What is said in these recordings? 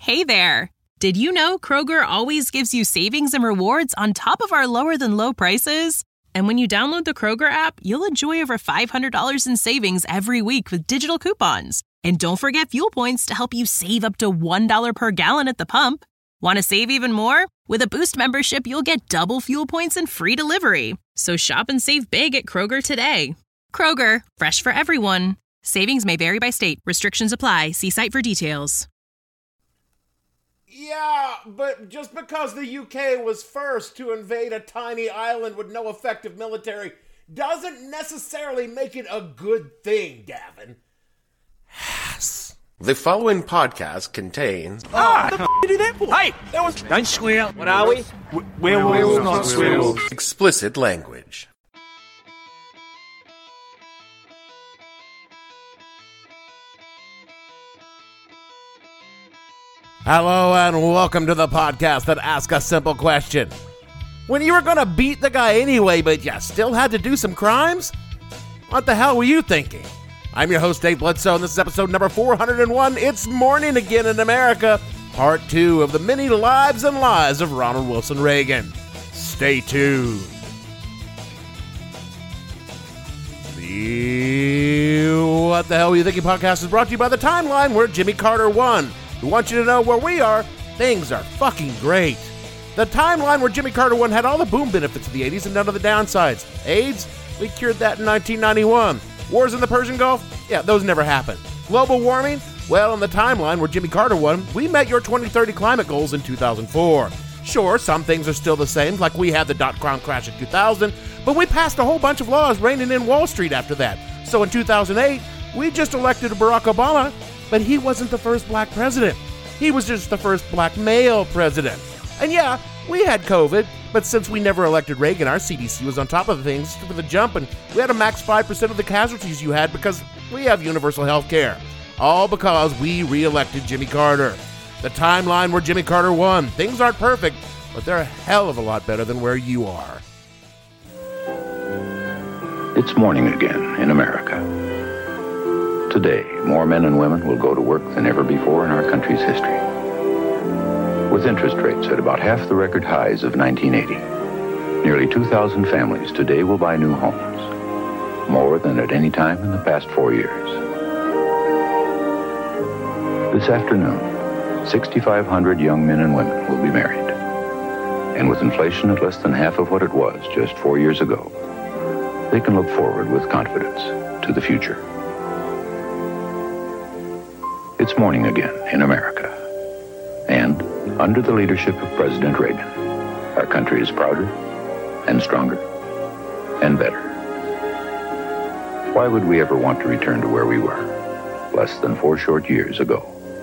Hey there! Did you know Kroger always gives you savings and rewards on top of our lower-than-low prices? And when you download the Kroger app, you'll enjoy over $500 in savings every week with digital coupons. And don't forget fuel points to help you save up to $1 per gallon at the pump. Want to save even more? With a Boost membership, you'll get double fuel points and free delivery. So shop and save big at Kroger today. Kroger, fresh for everyone. Savings may vary by state. Restrictions apply. See site for details. Yeah, but just because the UK was first to invade a tiny island with no effective military doesn't necessarily make it a good thing, Gavin. The following podcast contains... What the f*** you do that for? Hey, that was... Don't swear. What are we? Werewolves, not swearwolves. Explicit language. Hello and welcome to the podcast that asks a simple question. When you were gonna beat the guy anyway, but you still had to do some crimes? What the hell were you thinking? I'm your host, Dave Bledsoe, and this is episode number 401. It's Morning Again in America, part 2 of the many lives and lies of Ronald Wilson Reagan. Stay tuned. The What the Hell Were You Thinking podcast is brought to you by The Timeline, where Jimmy Carter won. We want you to know where we are. Things are fucking great. The Timeline where Jimmy Carter won had all the boom benefits of the 80s and none of the downsides. AIDS? We cured that in 1991. Wars in the Persian Gulf? Yeah, those never happened. Global warming? Well, in the Timeline where Jimmy Carter won, we met your 2030 climate goals in 2004. Sure, some things are still the same, like we had the dot-com crash in 2000, but we passed a whole bunch of laws reining in Wall Street after that. So in 2008, we just elected Barack Obama, but he wasn't the first black president. He was just the first black male president. And yeah, we had COVID, but since we never elected Reagan, our CDC was on top of things for the jump, and we had a max 5% of the casualties you had because we have universal health care. All because we re-elected Jimmy Carter. The Timeline where Jimmy Carter won. Things aren't perfect, but they're a hell of a lot better than where you are. It's morning again in America. Today, more men and women will go to work than ever before in our country's history. With interest rates at about half the record highs of 1980, nearly 2,000 families today will buy new homes, more than at any time in the past 4 years. This afternoon, 6,500 young men and women will be married. And with inflation at less than half of what it was just 4 years ago, they can look forward with confidence to the future. It's morning again in America. And under the leadership of President Reagan, our country is prouder and stronger and better. Why would we ever want to return to where we were less than 4 short years ago?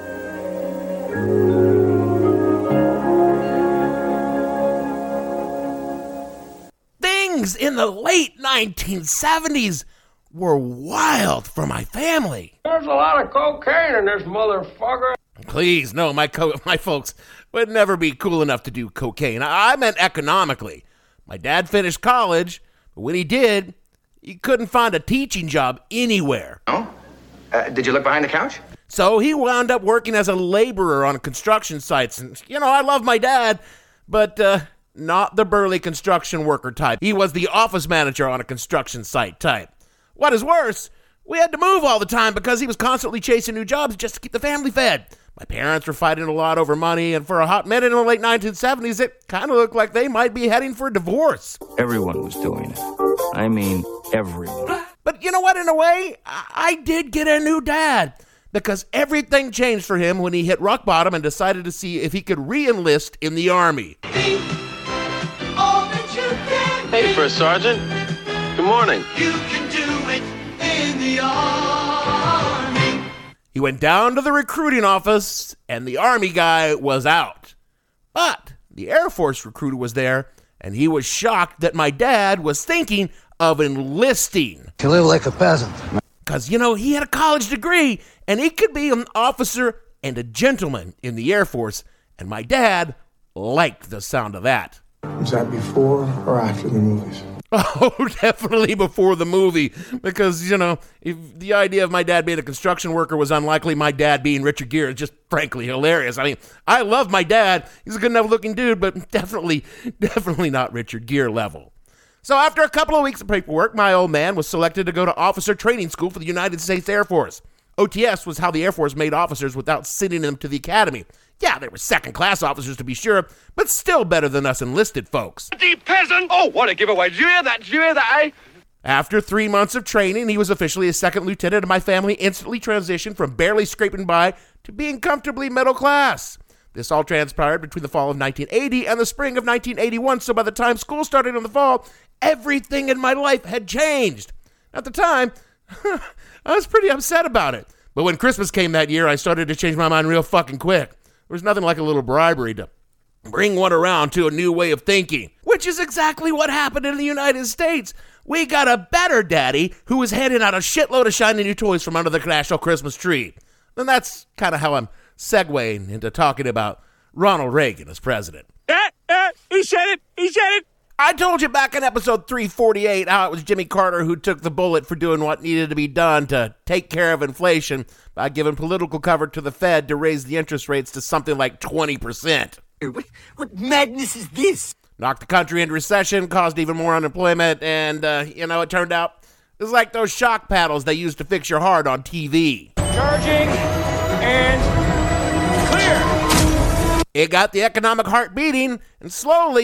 Things in the late 1970s were wild for my family. There's a lot of cocaine in this motherfucker. Please, no, my folks would never be cool enough to do cocaine. I meant economically. My dad finished college, but when he did, he couldn't find a teaching job anywhere. Oh? Did you look behind the couch? So he wound up working as a laborer on construction sites. And, I love my dad, but not the burly construction worker type. He was the office manager on a construction site type. What is worse, we had to move all the time because he was constantly chasing new jobs just to keep the family fed. My parents were fighting a lot over money, and for a hot minute in the late 1970s, it kind of looked like they might be heading for a divorce. Everyone was doing it. I mean, everyone. But you know what? In a way, I did get a new dad, because everything changed for him when he hit rock bottom and decided to see if he could re-enlist in the Army. Hey, First Sergeant. Good morning. You can do it in the Army. He went down to the recruiting office, and the Army guy was out. But the Air Force recruiter was there, and he was shocked that my dad was thinking of enlisting. You live like a peasant. Because, he had a college degree, and he could be an officer and a gentleman in the Air Force, and my dad liked the sound of that. Was that before or after the movies? Oh, definitely before the movie, because, if the idea of my dad being a construction worker was unlikely, my dad being Richard Gere is just frankly hilarious. I mean, I love my dad. He's a good enough looking dude, but definitely not Richard Gere level. So after a couple of weeks of paperwork, my old man was selected to go to officer training school for the United States Air Force. OTS was how the Air Force made officers without sending them to the academy. Yeah, they were second-class officers to be sure, but still better than us enlisted folks. The peasant! Oh, what a giveaway. Did you hear that, eh? After 3 months of training, he was officially a second lieutenant, and my family instantly transitioned from barely scraping by to being comfortably middle class. This all transpired between the fall of 1980 and the spring of 1981, so by the time school started in the fall, everything in my life had changed. At the time, I was pretty upset about it. But when Christmas came that year, I started to change my mind real fucking quick. There's nothing like a little bribery to bring one around to a new way of thinking, which is exactly what happened in the United States. We got a better daddy who was handing out a shitload of shiny new toys from under the national Christmas tree. And that's kind of how I'm segueing into talking about Ronald Reagan as president. He said it. I told you back in episode 348 how it was Jimmy Carter who took the bullet for doing what needed to be done to take care of inflation by giving political cover to the Fed to raise the interest rates to something like 20%. What madness is this? Knocked the country into recession, caused even more unemployment, and, it turned out it was like those shock paddles they used to fix your heart on TV. Charging and clear. It got the economic heart beating, and slowly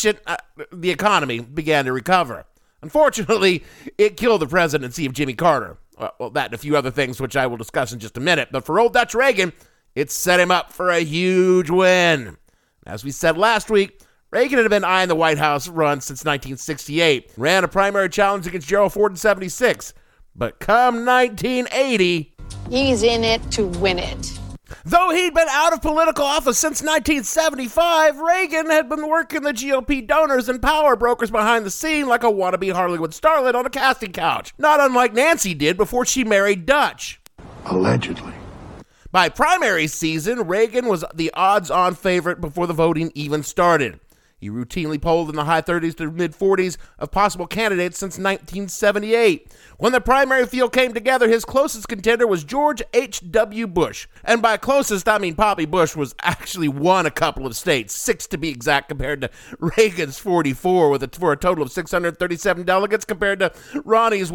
the economy began to recover. Unfortunately, it killed the presidency of Jimmy Carter. Well, that and a few other things, which I will discuss in just a minute. But for old Dutch Reagan, it set him up for a huge win. As we said last week, Reagan had been eyeing the White House run since 1968, ran a primary challenge against Gerald Ford in 76. But come 1980... he's in it to win it. Though he'd been out of political office since 1975, Reagan had been working the GOP donors and power brokers behind the scene like a wannabe Hollywood starlet on a casting couch, not unlike Nancy did before she married Dutch. Allegedly. By primary season, Reagan was the odds-on favorite before the voting even started. He routinely polled in the high 30s to mid-40s of possible candidates since 1978. When the primary field came together, his closest contender was George H.W. Bush. And by closest, I mean Poppy Bush was actually won a couple of states, 6 to be exact, compared to Reagan's 44, for a total of 637 delegates compared to Ronnie's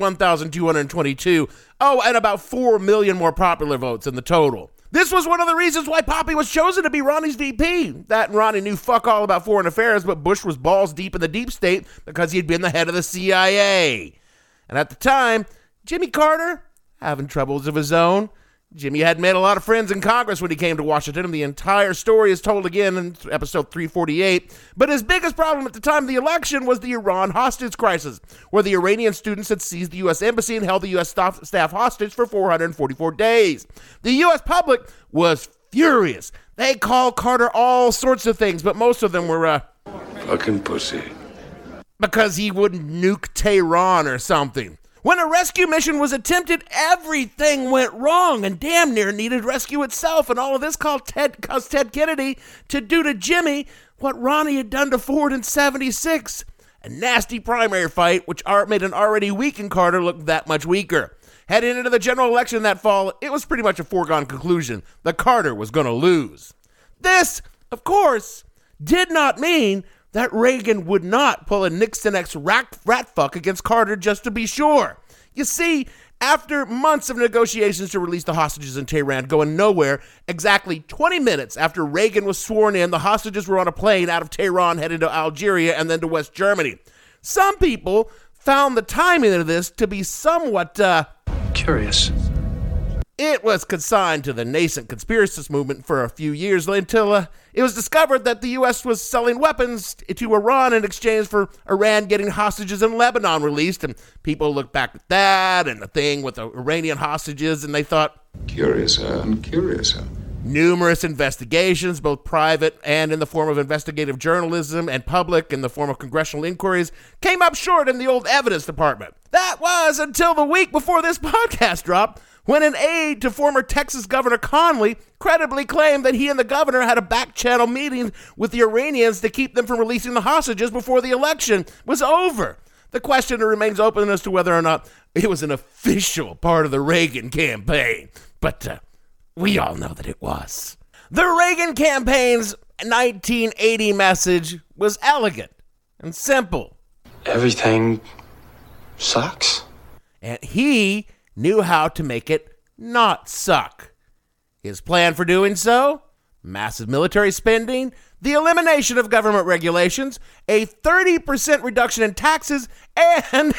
1,222. Oh, and about 4 million more popular votes in the total. This was one of the reasons why Poppy was chosen to be Ronnie's VP. That and Ronnie knew fuck all about foreign affairs, but Bush was balls deep in the deep state because he'd been the head of the CIA. And at the time, Jimmy Carter, having troubles of his own. Jimmy hadn't made a lot of friends in Congress when he came to Washington, and the entire story is told again in episode 348. But his biggest problem at the time of the election was the Iran hostage crisis, where the Iranian students had seized the U.S. embassy and held the U.S. staff hostage for 444 days. The U.S. public was furious. They called Carter all sorts of things, but most of them were, fucking pussy. Because he wouldn't nuke Tehran or something. When a rescue mission was attempted, everything went wrong and damn near needed rescue itself. And all of this caused Ted Kennedy to do to Jimmy what Ronnie had done to Ford in 76. A nasty primary fight, which made an already weakened Carter look that much weaker. Heading into the general election that fall, it was pretty much a foregone conclusion that Carter was going to lose. This, of course, did not mean that Reagan would not pull a Nixon-X rat fuck against Carter just to be sure. You see, after months of negotiations to release the hostages in Tehran going nowhere, exactly 20 minutes after Reagan was sworn in, the hostages were on a plane out of Tehran headed to Algeria and then to West Germany. Some people found the timing of this to be somewhat, curious. It was consigned to the nascent conspiracist movement for a few years until it was discovered that the U.S. was selling weapons to Iran in exchange for Iran getting hostages in Lebanon released. And people looked back at that and the thing with the Iranian hostages, and they thought, Curious, huh? Numerous investigations, both private and in the form of investigative journalism and public in the form of congressional inquiries, came up short in the old evidence department. That was until the week before this podcast dropped, when an aide to former Texas Governor Conley credibly claimed that he and the governor had a back-channel meeting with the Iranians to keep them from releasing the hostages before the election was over. The question remains open as to whether or not it was an official part of the Reagan campaign, but we all know that it was. The Reagan campaign's 1980 message was elegant and simple. Everything sucks. And he knew how to make it not suck. His plan for doing so? Massive military spending, the elimination of government regulations, a 30% reduction in taxes, and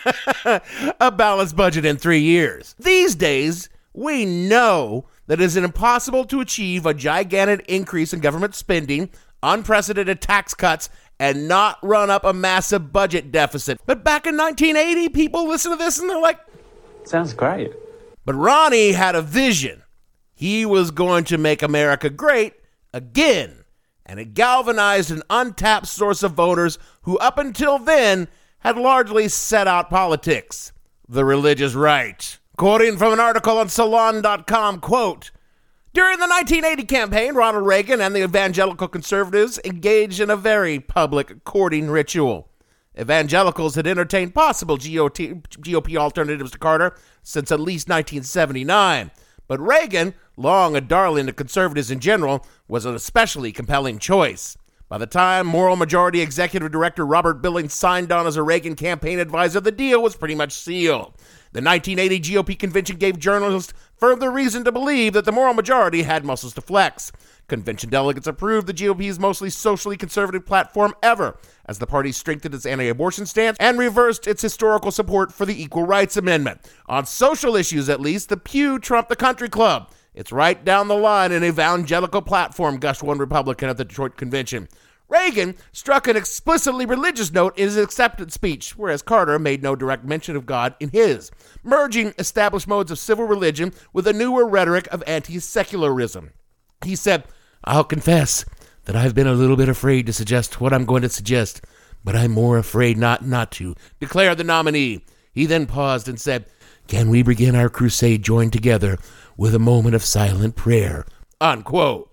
a balanced budget in 3 years. These days, we know that it is impossible to achieve a gigantic increase in government spending, unprecedented tax cuts, and not run up a massive budget deficit. But back in 1980, people listen to this and they're like, sounds great. But Ronnie had a vision. He was going to make America great again. And it galvanized an untapped source of voters who up until then had largely set out politics, the religious right. Quoting from an article on Salon.com, quote, during the 1980 campaign, Ronald Reagan and the evangelical conservatives engaged in a very public courting ritual. Evangelicals had entertained possible GOP alternatives to Carter since at least 1979. But Reagan, long a darling to conservatives in general, was an especially compelling choice. By the time Moral Majority Executive Director Robert Billings signed on as a Reagan campaign advisor, the deal was pretty much sealed. The 1980 GOP convention gave journalists further reason to believe that the Moral Majority had muscles to flex. Convention delegates approved the GOP's mostly socially conservative platform ever, as the party strengthened its anti-abortion stance and reversed its historical support for the Equal Rights Amendment. On social issues, at least, the pew trumped the country club. It's right down the line an evangelical platform, gushed one Republican at the Detroit convention. Reagan struck an explicitly religious note in his acceptance speech, whereas Carter made no direct mention of God in his, merging established modes of civil religion with a newer rhetoric of anti-secularism. He said, I'll confess that I've been a little bit afraid to suggest what I'm going to suggest, but I'm more afraid not to, declared the nominee. He then paused and said, can we begin our crusade joined together with a moment of silent prayer, unquote.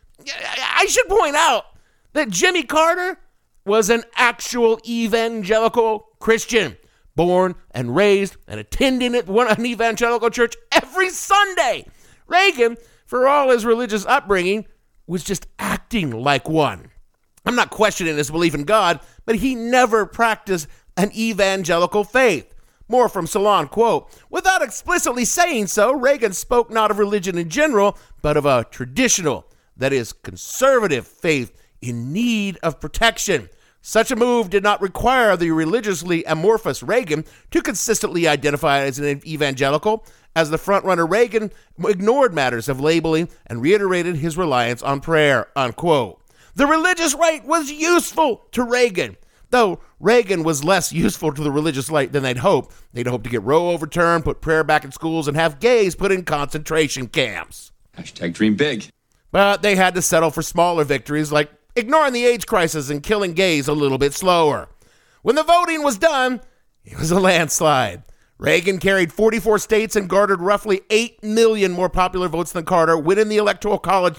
I should point out that Jimmy Carter was an actual evangelical Christian, born and raised and attending an evangelical church every Sunday. Reagan, for all his religious upbringing, was just acting like one. I'm not questioning his belief in God, but he never practiced an evangelical faith. More from Salon, quote, without explicitly saying so, Reagan spoke not of religion in general, but of a traditional, that is, conservative faith in need of protection. Such a move did not require the religiously amorphous Reagan to consistently identify as an evangelical. As the frontrunner, Reagan ignored matters of labeling and reiterated his reliance on prayer, unquote. The religious right was useful to Reagan, though Reagan was less useful to the religious right than they'd hoped. They'd hoped to get Roe overturned, put prayer back in schools, and have gays put in concentration camps. Hashtag dream big. But they had to settle for smaller victories like ignoring the AIDS crisis and killing gays a little bit slower. When the voting was done, it was a landslide. Reagan carried 44 states and garnered roughly 8 million more popular votes than Carter, winning the Electoral College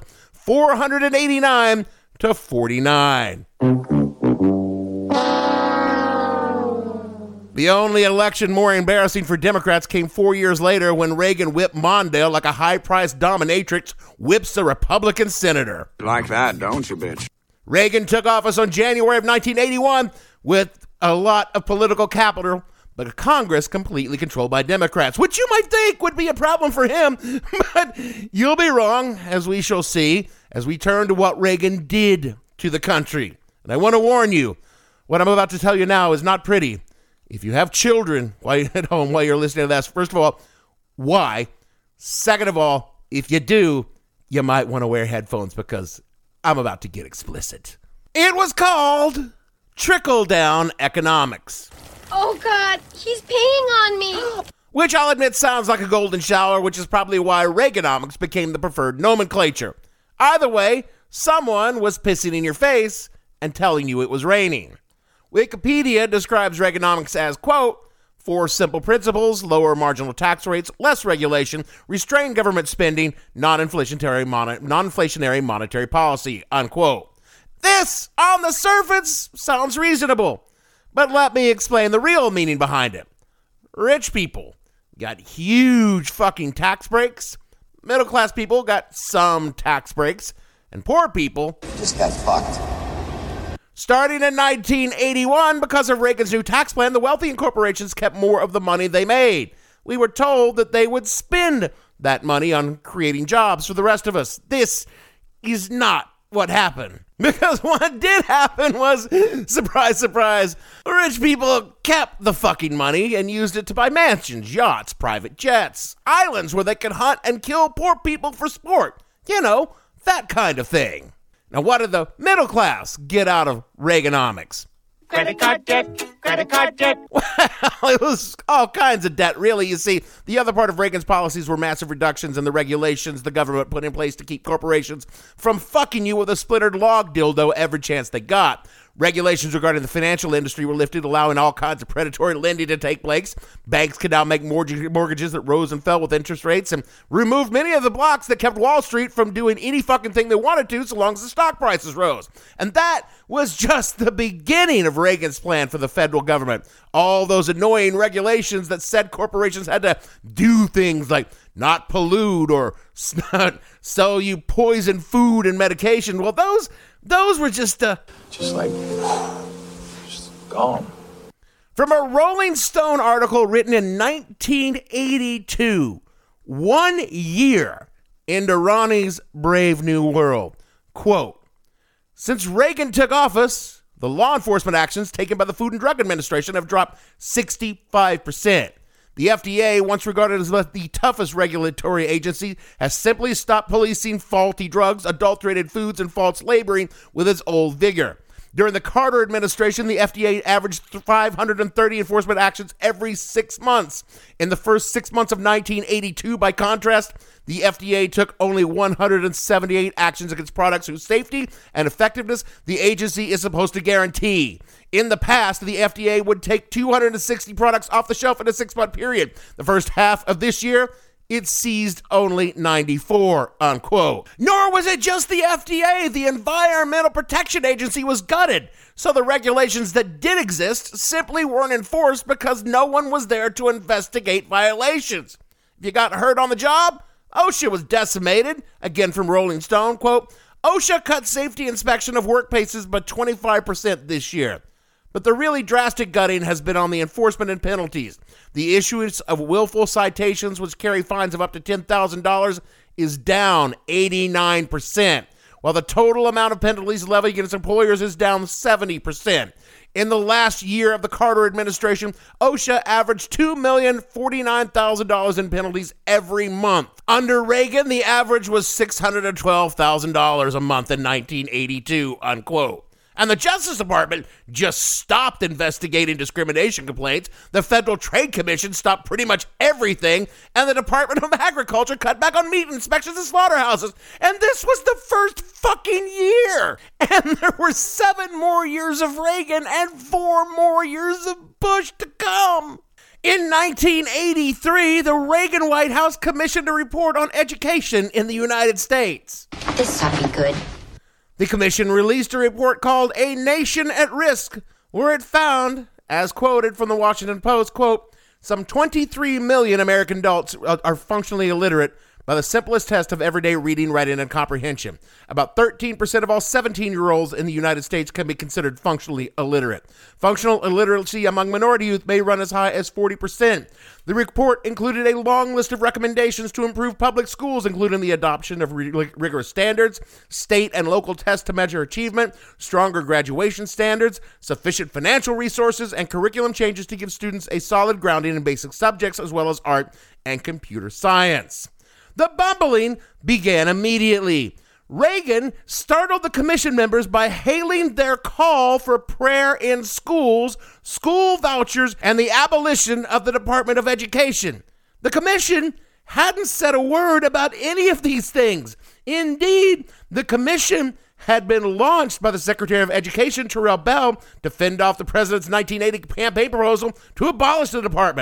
489 to 49. The only election more embarrassing for Democrats came 4 years later when Reagan whipped Mondale like a high-priced dominatrix whips a Republican senator. You like that, don't you, bitch? Reagan took office on January of 1981 with a lot of political capital, but a Congress completely controlled by Democrats, which you might think would be a problem for him, but you'll be wrong, as we shall see, as we turn to what Reagan did to the country. And I want to warn you, what I'm about to tell you now is not pretty. If you have children while you're at home, while you're listening to this, first of all, why? Second of all, if you do, you might want to wear headphones because I'm about to get explicit. It was called trickle-down economics. Oh, God, he's peeing on me. Which I'll admit sounds like a golden shower, which is probably why Reaganomics became the preferred nomenclature. Either way, someone was pissing in your face and telling you it was raining. Wikipedia describes Reaganomics as, quote, 4 simple principles: lower marginal tax rates, less regulation, restrained government spending, non-inflationary monetary policy, unquote. This, on the surface, sounds reasonable. But let me explain the real meaning behind it. Rich people got huge fucking tax breaks. Middle class people got some tax breaks. And poor people just got fucked. Starting in 1981, because of Reagan's new tax plan, the wealthy and corporations kept more of the money they made. We were told that they would spend that money on creating jobs for the rest of us. This is not what happened. Because what did happen was, surprise, surprise, rich people kept the fucking money and used it to buy mansions, yachts, private jets, islands where they could hunt and kill poor people for sport. You know, that kind of thing. Now, what did the middle class get out of Reaganomics? Credit card debt, credit card debt. Well, it was all kinds of debt, really. You see, the other part of Reagan's policies were massive reductions in the regulations the government put in place to keep corporations from fucking you with a splintered log dildo every chance they got. Regulations regarding the financial industry were lifted, allowing all kinds of predatory lending to take place. Banks could now make mortgages that rose and fell with interest rates, and removed many of the blocks that kept Wall Street from doing any fucking thing they wanted to so long as the stock prices rose. And that was just the beginning of Reagan's plan for the federal government. All those annoying regulations that said corporations had to do things like not pollute or sell you poison food and medication. Well, those were just gone. From a Rolling Stone article written in 1982, 1 year into Ronnie's Brave New World. Quote, since Reagan took office, the law enforcement actions taken by the Food and Drug Administration have dropped 65%. The FDA, once regarded as the toughest regulatory agency, has simply stopped policing faulty drugs, adulterated foods, and false labeling with its old vigor. During the Carter administration, the FDA averaged 530 enforcement actions every 6 months. In the first 6 months of 1982, by contrast, the FDA took only 178 actions against products whose safety and effectiveness the agency is supposed to guarantee. In the past, the FDA would take 260 products off the shelf in a 6-month period. The first half of this year, it seized only 94, unquote. Nor was it just the FDA. The Environmental Protection Agency was gutted. So the regulations that did exist simply weren't enforced because no one was there to investigate violations. If you got hurt on the job, OSHA was decimated. Again from Rolling Stone, quote, OSHA cut safety inspection of workplaces by 25% this year. But the really drastic gutting has been on the enforcement and penalties. The issuance of willful citations, which carry fines of up to $10,000, is down 89%, while the total amount of penalties levied against employers is down 70%. In the last year of the Carter administration, OSHA averaged $2,049,000 in penalties every month. Under Reagan, the average was $612,000 a month in 1982, unquote. And the Justice Department just stopped investigating discrimination complaints. The Federal Trade Commission stopped pretty much everything. And the Department of Agriculture cut back on meat inspections at slaughterhouses. And this was the first fucking year. And there were 7 more years of Reagan and 4 more years of Bush to come. In 1983, the Reagan White House commissioned a report on education in the United States. This ought to be good. The commission released a report called A Nation at Risk, where it found, as quoted from the Washington Post, quote, some 23 million American adults are functionally illiterate by the simplest test of everyday reading, writing, and comprehension. About 13% of all 17-year-olds in the United States can be considered functionally illiterate. Functional illiteracy among minority youth may run as high as 40%. The report included a long list of recommendations to improve public schools, including the adoption of rigorous standards, state and local tests to measure achievement, stronger graduation standards, sufficient financial resources, and curriculum changes to give students a solid grounding in basic subjects as well as art and computer science. The bumbling began immediately. Reagan startled the commission members by hailing their call for prayer in schools, school vouchers, and the abolition of the Department of Education. The commission hadn't said a word about any of these things. Indeed, the commission had been launched by the Secretary of Education, Terrell Bell, to fend off the president's 1980 campaign proposal to abolish the department.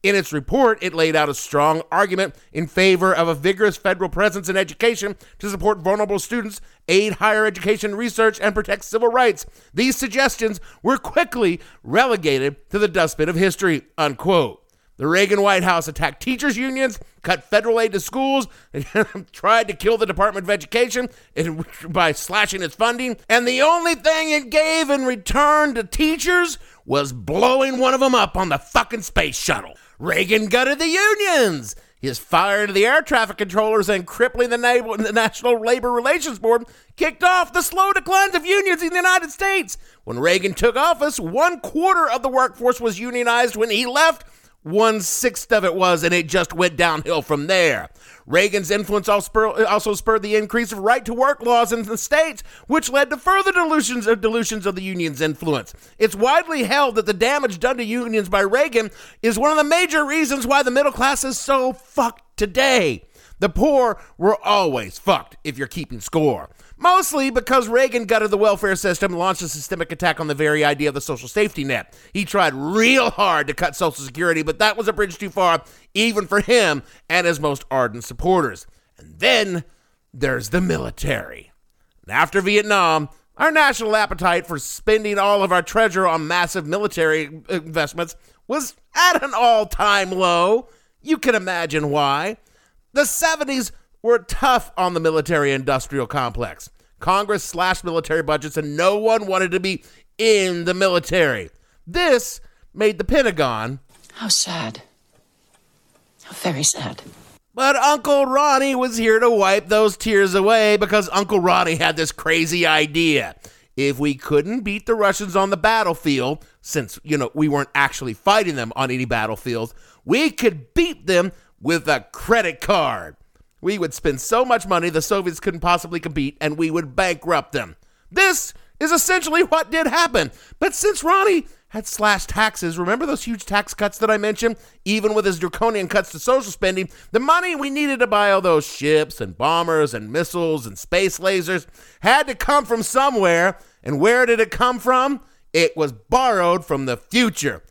In its report, it laid out a strong argument in favor of a vigorous federal presence in education to support vulnerable students, aid higher education research, and protect civil rights. These suggestions were quickly relegated to the dustbin of history, unquote. The Reagan White House attacked teachers' unions, cut federal aid to schools, and tried to kill the Department of Education by slashing its funding. And the only thing it gave in return to teachers was blowing one of them up on the fucking space shuttle. Reagan gutted the unions. His fire into the air traffic controllers and crippling the National Labor Relations Board kicked off the slow declines of unions in the United States. When Reagan took office, 1/4 of the workforce was unionized. When he left, 1/6 of it was, and it just went downhill from there. Reagan's influence also spurred the increase of right-to-work laws in the states, which led to further dilutions of the union's influence. It's widely held that the damage done to unions by Reagan is one of the major reasons why the middle class is so fucked today. The poor were always fucked, if you're keeping score. Mostly because Reagan gutted the welfare system and launched a systemic attack on the very idea of the social safety net. He tried real hard to cut Social Security, but that was a bridge too far, even for him and his most ardent supporters. And then there's the military. And after Vietnam, our national appetite for spending all of our treasure on massive military investments was at an all-time low. You can imagine why. The 70s were tough on the military-industrial complex. Congress slashed military budgets and no one wanted to be in the military. This made the Pentagon... How sad. How very sad. But Uncle Ronnie was here to wipe those tears away because Uncle Ronnie had this crazy idea. If we couldn't beat the Russians on the battlefield, since, we weren't actually fighting them on any battlefields, we could beat them with a credit card. We would spend so much money the Soviets couldn't possibly compete, and we would bankrupt them. This is essentially what did happen. But since Ronnie had slashed taxes, remember those huge tax cuts that I mentioned? Even with his draconian cuts to social spending, the money we needed to buy all those ships and bombers and missiles and space lasers had to come from somewhere. And where did it come from? It was borrowed from the future.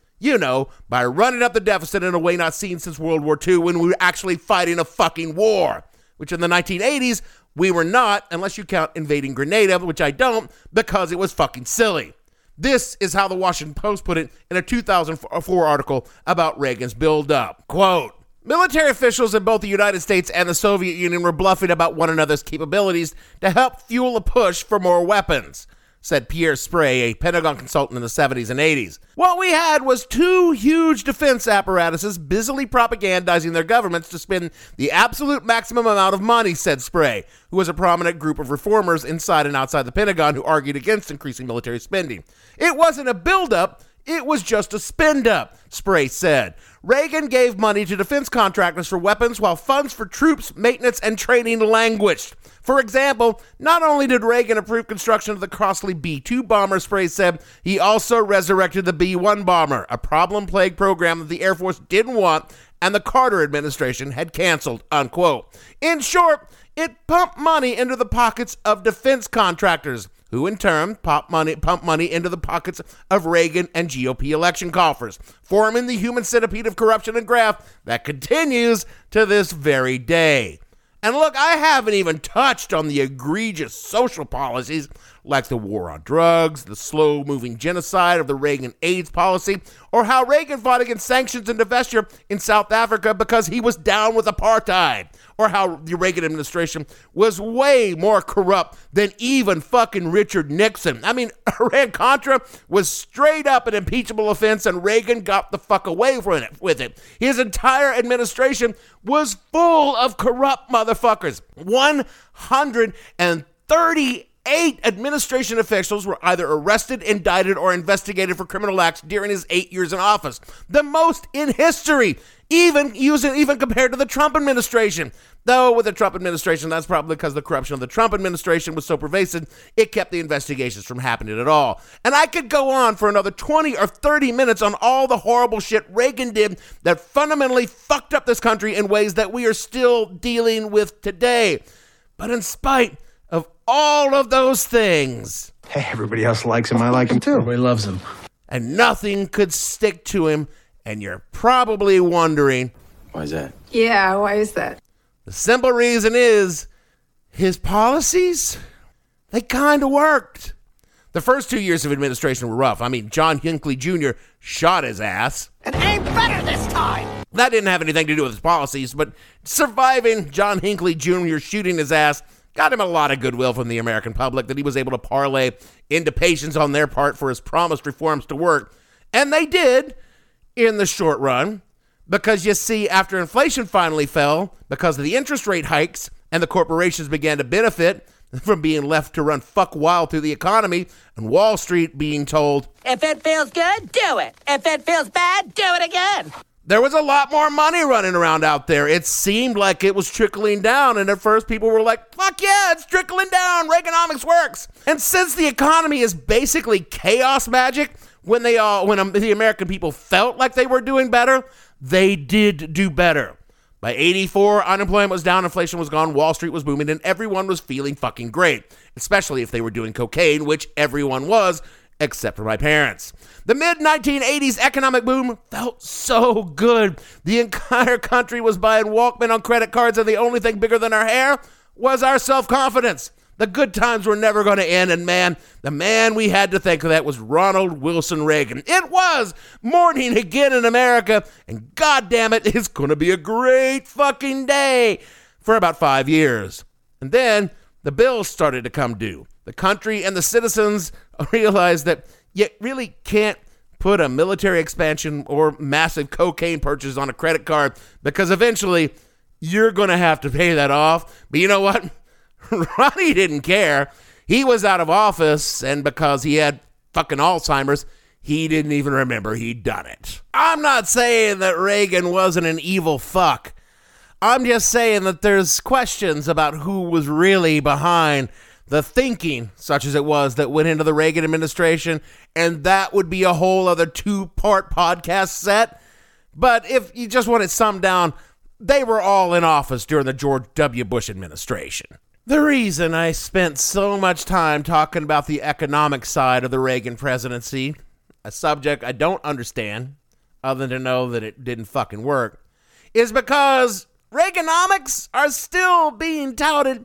By running up the deficit in a way not seen since World War II when we were actually fighting a fucking war, which in the 1980s, we were not, unless you count invading Grenada, which I don't, because it was fucking silly. This is how the Washington Post put it in a 2004 article about Reagan's buildup. Quote, military officials in both the United States and the Soviet Union were bluffing about one another's capabilities to help fuel a push for more weapons, said Pierre Sprey, a Pentagon consultant in the 70s and 80s. What we had was two huge defense apparatuses busily propagandizing their governments to spend the absolute maximum amount of money, said Sprey, who was a prominent group of reformers inside and outside the Pentagon who argued against increasing military spending. It wasn't a buildup, it was just a spend-up, Sprey said. Reagan gave money to defense contractors for weapons while funds for troops, maintenance, and training languished. For example, not only did Reagan approve construction of the costly B-2 bomber, Sprey said, he also resurrected the B-1 bomber, a problem-plagued program that the Air Force didn't want and the Carter administration had canceled, unquote. In short, it pumped money into the pockets of defense contractors, who in turn pumped money into the pockets of Reagan and GOP election coffers, forming the human centipede of corruption and graft that continues to this very day. And look, I haven't even touched on the egregious social policies like the war on drugs, the slow-moving genocide of the Reagan AIDS policy, or how Reagan fought against sanctions and divestiture in South Africa because he was down with apartheid, or how the Reagan administration was way more corrupt than even fucking Richard Nixon. I mean, Iran-Contra was straight up an impeachable offense, and Reagan got the fuck away with it. His entire administration was full of corrupt motherfuckers. 138 administration officials were either arrested, indicted, or investigated for criminal acts during his 8 years in office. The most in history, even compared to the Trump administration. Though with the Trump administration, that's probably because the corruption of the Trump administration was so pervasive, it kept the investigations from happening at all. And I could go on for another 20 or 30 minutes on all the horrible shit Reagan did that fundamentally fucked up this country in ways that we are still dealing with today. But in spite of all of those things... Hey, everybody else likes him. I like him too. Everybody loves him. And nothing could stick to him And you're probably wondering, why is that? Yeah, why is that? The simple reason is his policies, they kind of worked. The first 2 years of administration were rough. I mean, John Hinckley Jr. shot his ass. It ain't better this time. That didn't have anything to do with his policies, but surviving John Hinckley Jr. shooting his ass got him a lot of goodwill from the American public that he was able to parlay into patience on their part for his promised reforms to work. And they did in the short run, because you see, after inflation finally fell, because of the interest rate hikes, and the corporations began to benefit from being left to run fuck wild through the economy, and Wall Street being told, if it feels good, do it. If it feels bad, do it again. There was a lot more money running around out there. It seemed like it was trickling down, and at first people were like, fuck yeah, it's trickling down. Reaganomics works. And since the economy is basically chaos magic, when the American people felt like they were doing better, they did do better. By 84, unemployment was down, inflation was gone, Wall Street was booming, and everyone was feeling fucking great, especially if they were doing cocaine, which everyone was, except for my parents. The mid-1980s economic boom felt so good. The entire country was buying Walkman on credit cards, and the only thing bigger than our hair was our self-confidence. The good times were never going to end, and man, the man we had to thank for that was Ronald Wilson Reagan. It was morning again in America, and goddamn it, it's going to be a great fucking day for about 5 years. And then the bills started to come due. The country and the citizens realized that you really can't put a military expansion or massive cocaine purchase on a credit card, because eventually you're going to have to pay that off. But you know what? Ronnie didn't care. He was out of office, and because he had fucking Alzheimer's, he didn't even remember he'd done it. I'm not saying that Reagan wasn't an evil fuck. I'm just saying that there's questions about who was really behind the thinking, such as it was, that went into the Reagan administration, and that would be a whole other 2-part podcast set. But if you just want it summed down, they were all in office during the George W. Bush administration. The reason I spent so much time talking about the economic side of the Reagan presidency, a subject I don't understand, other than to know that it didn't fucking work, is because Reaganomics are still being touted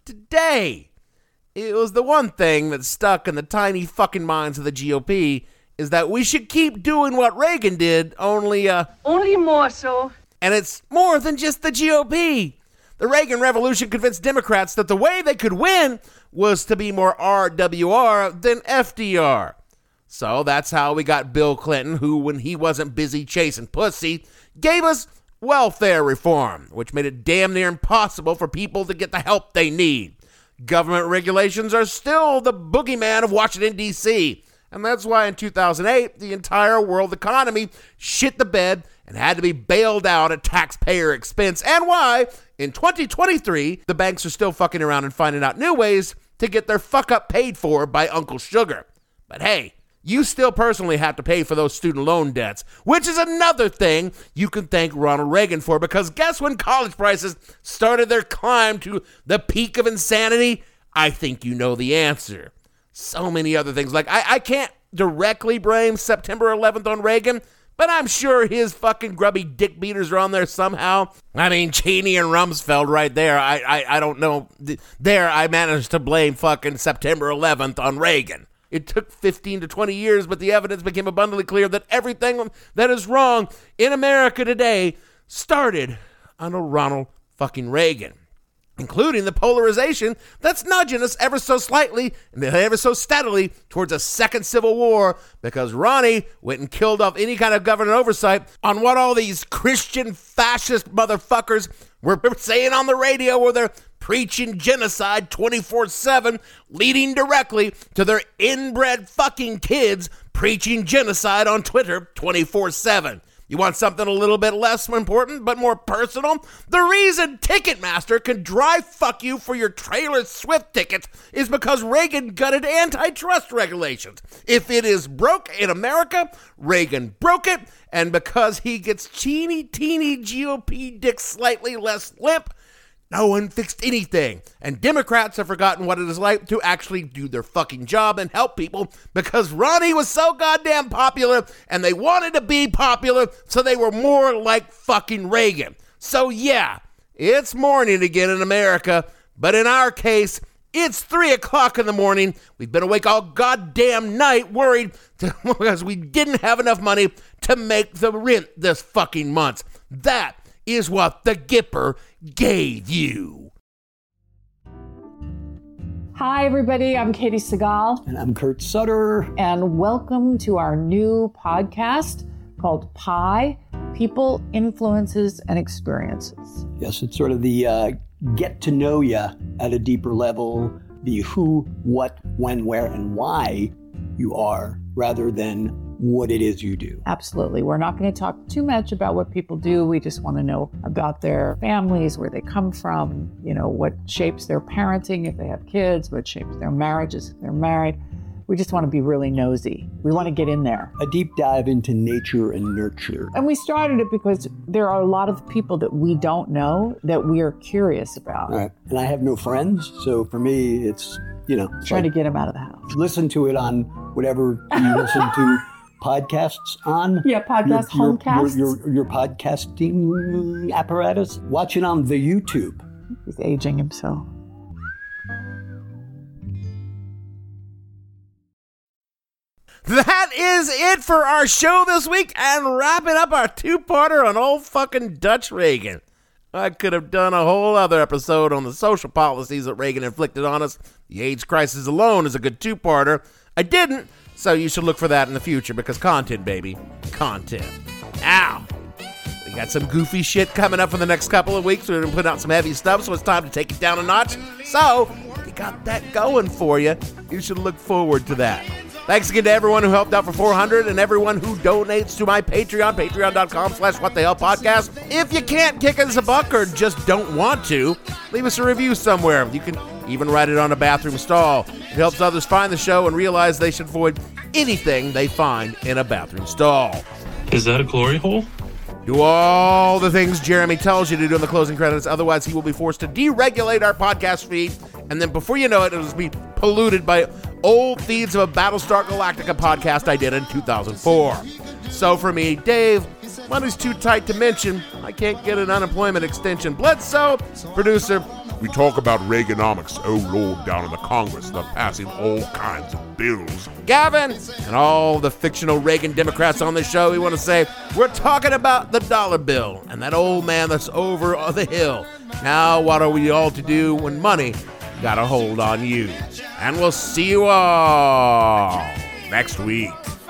today. It was the one thing that stuck in the tiny fucking minds of the GOP, is that we should keep doing what Reagan did, only more so. And it's more than just the GOP. The Reagan Revolution convinced Democrats that the way they could win was to be more RWR than FDR. So that's how we got Bill Clinton, who, when he wasn't busy chasing pussy, gave us welfare reform, which made it damn near impossible for people to get the help they need. Government regulations are still the boogeyman of Washington, D.C., and that's why in 2008, the entire world economy shit the bed and had to be bailed out at taxpayer expense, and why in 2023, the banks are still fucking around and finding out new ways to get their fuck up paid for by Uncle Sugar. But hey, you still personally have to pay for those student loan debts, which is another thing you can thank Ronald Reagan for, because guess when college prices started their climb to the peak of insanity? I think you know the answer. So many other things. Like, I can't directly blame September 11th on Reagan, but I'm sure his fucking grubby dick beaters are on there somehow. I mean, Cheney and Rumsfeld right there. I don't know. There, I managed to blame fucking September 11th on Reagan. It took 15 to 20 years, but the evidence became abundantly clear that everything that is wrong in America today started under Ronald fucking Reagan, including the polarization that's nudging us ever so slightly and ever so steadily towards a second civil war, because Ronnie went and killed off any kind of government oversight on what all these Christian fascist motherfuckers were saying on the radio, where they're preaching genocide 24/7, leading directly to their inbred fucking kids preaching genocide on Twitter 24/7. You want something a little bit less important but more personal? The reason Ticketmaster can drive fuck you for your Taylor Swift tickets is because Reagan gutted antitrust regulations. If it is broke in America, Reagan broke it, and because he gets teeny GOP dick slightly less limp, No one fixed anything. And Democrats have forgotten what it is like to actually do their fucking job and help people because Ronnie was so goddamn popular and they wanted to be popular, so they were more like fucking Reagan. So yeah, it's morning again in America, but in our case, it's 3 o'clock in the morning. We've been awake all goddamn night worried because we didn't have enough money to make the rent this fucking month. That is what the Gipper gave you. Hi, everybody. I'm Katie Segal. And I'm Kurt Sutter. And welcome to our new podcast called Pi, People, Influences, and Experiences. Yes, it's sort of the get to know you at a deeper level, the who, what, when, where, and why you are, rather than what it is you do. Absolutely. We're not going to talk too much about what people do. We just want to know about their families, where they come from, what shapes their parenting if they have kids, what shapes their marriages if they're married. We just want to be really nosy. We want to get in there. A deep dive into nature and nurture. And we started it because there are a lot of people that we don't know that we are curious about. Right. And I have no friends, so for me, it's, trying to get them out of the house. Listen to it on whatever you listen to podcasts on. Yeah, homecasts. Your podcasting apparatus. Watch it on the YouTube. He's aging himself. That is it for our show this week and wrapping up our two-parter on old fucking Dutch Reagan. I could have done a whole other episode on the social policies that Reagan inflicted on us. The AIDS crisis alone is a good two-parter. I didn't, so you should look for that in the future because content, baby. Content. Now, we got some goofy shit coming up for the next couple of weeks. We're going to put out some heavy stuff, so it's time to take it down a notch. So, if you got that going for you, you should look forward to that. Thanks again to everyone who helped out for 400 and everyone who donates to my Patreon, patreon.com/whatthehellpodcast. If you can't kick us a buck or just don't want to, leave us a review somewhere. You can even write it on a bathroom stall. It helps others find the show and realize they should avoid anything they find in a bathroom stall. Is that a glory hole? Do all the things Jeremy tells you to do in the closing credits, otherwise he will be forced to deregulate our podcast feed, and then before you know it, it'll be polluted by old feeds of a Battlestar Galactica podcast I did in 2004. So for me, Dave, money's too tight to mention. I can't get an unemployment extension. Bledsoe, producer, we talk about Reaganomics, oh Lord, down in the Congress. They're passing all kinds of bills. Gavin, and all the fictional Reagan Democrats on the show, we want to say, we're talking about the dollar bill and that old man that's over the hill. Now, what are we all to do when money got a hold on you? And we'll see you all next week.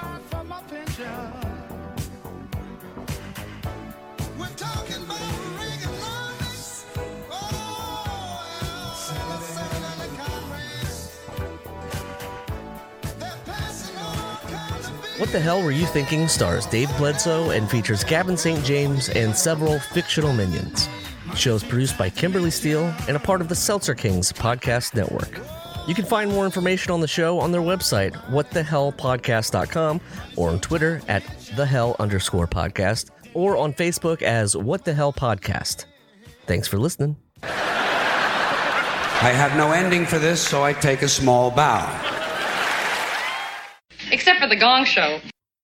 What the Hell Were You Thinking stars Dave Bledsoe and features Gavin St. James and several fictional minions. The show is produced by Kimberly Steele and a part of the Seltzer Kings podcast network. You can find more information on the show on their website, whatthehellpodcast.com, or on Twitter at @thehell_podcast, or on Facebook as What the Hell Podcast. Thanks for listening. I have no ending for this, so I take a small bow. Except for the Gong Show.